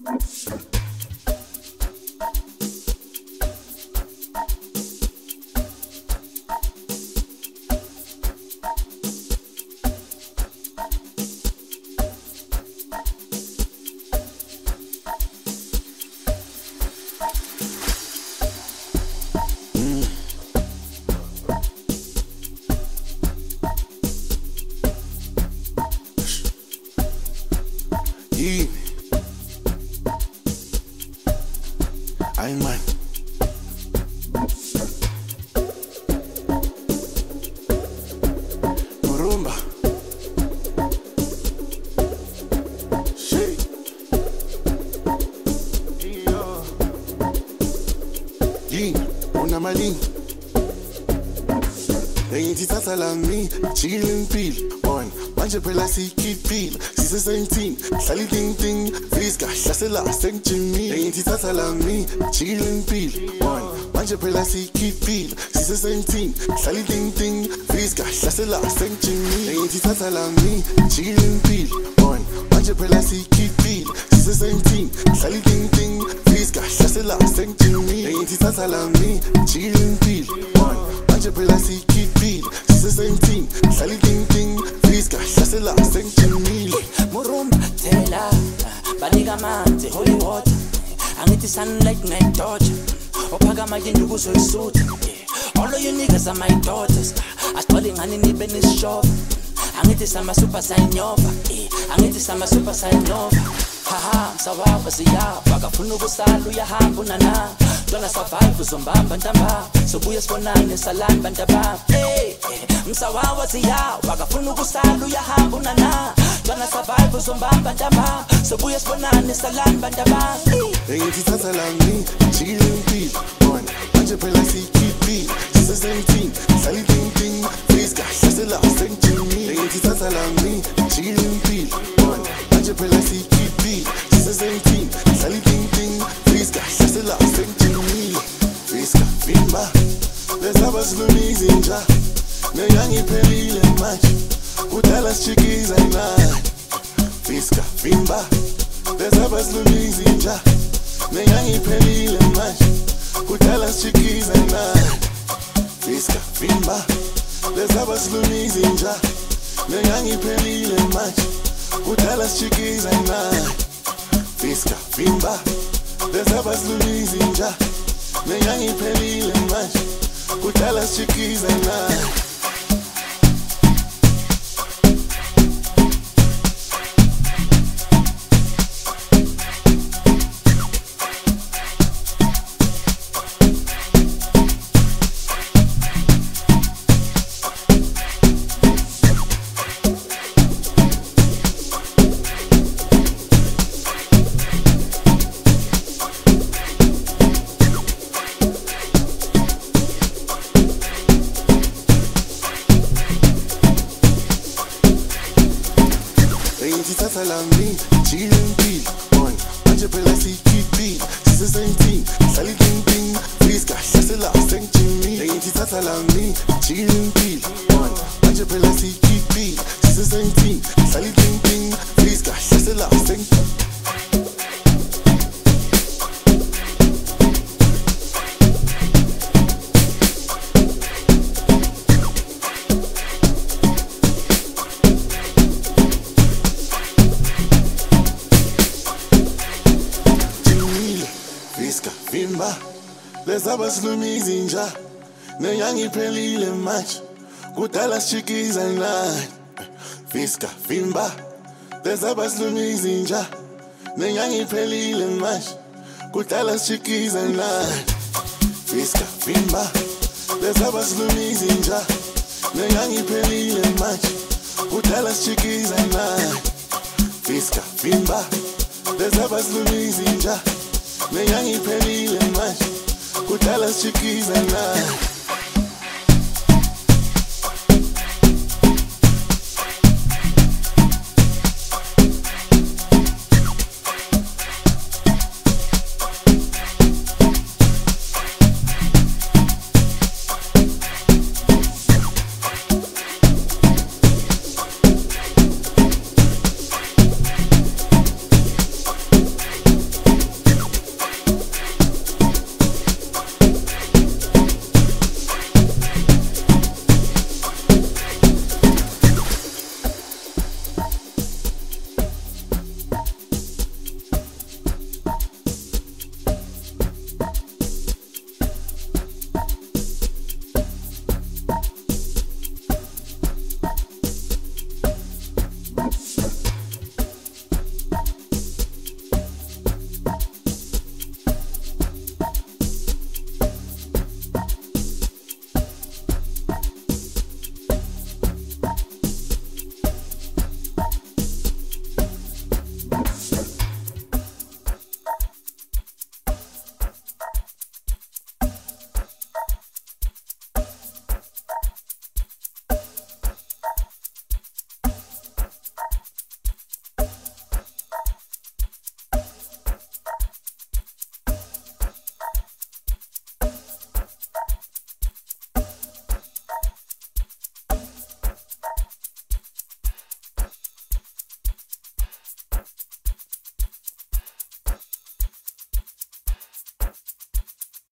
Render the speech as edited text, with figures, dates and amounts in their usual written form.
Ein Mann. Murumba. Shit. Una malin. Ngithithatha lami chilling pill on manje phela sikiphila sise 17 hlala ting fiska hlasela sengijimi ngithithatha lami chilling pill on manje phela sikiphila sise 17 hlala ting fiska hlasela sengijimi ngithithatha lami chilling pill on manje phela sikiphila sise 17 hlala ting fiska hlasela sengijimi ngithithatha lami chilling pill on manje phela sikiphila sise 17 hlala ting fiska hlasela sengijimile Murumba tela banika amanzi holy water angithi sunlight night torture ophakama yinduku uzoyisutha all of you niggas are my daughters asicole ngani nibe neshofa angithi sama super sainyova angithi sama super sainyova haha msawaba siyapha akafuna ukusala uyahamba unana Dona survive uzombamba ntamba sobuye sibonane salani bantaba msawawa siyawa akafuna ukusala uyahamba unana Dona survive uzombamba ntamba sobuye sibonane salani bantaba ngithithatha lami chilling pill on manje phela sikiphila sise 17 hlala ting fiska hlasela sengijimi ngithithatha lami chilling pill on manje phela sikiphila sise 17 hlala ting fiska hlasela sengijimi fiska vimba lesaba silumiza inja nengangiphelile manje kudala sichikiza imali fiska vimba lesaba silumiza inja nengangiphelile manje kudala sichikiza imali fiska vimba lesaba silumiza inja nengangiphelile manje kudala sichikiza imali fiska vimba lesaba silumiza inja nengangiphelile manje kudala sichikiza imali ngithithatha lami chilling pill on manje phela sikiphila sise 17 hlala ting fiska hlasela sengijimi ngithithatha lami chilling pill on manje phela sikiphila sise 17 hlala ting fiska hlasela sengijimi fiska vimba lesaba silumiza inja nengangiphelile manje kudala sichikiza imali fiska vimba lesaba silumiza inja nengangiphelile manje kudala sichikiza imali fiska vimba lesaba silumiza inja nengangiphelile manje kudala sichikiza imali fiska vimba lesaba silumiza inja nengangiphelile manje kudala sichikiza imali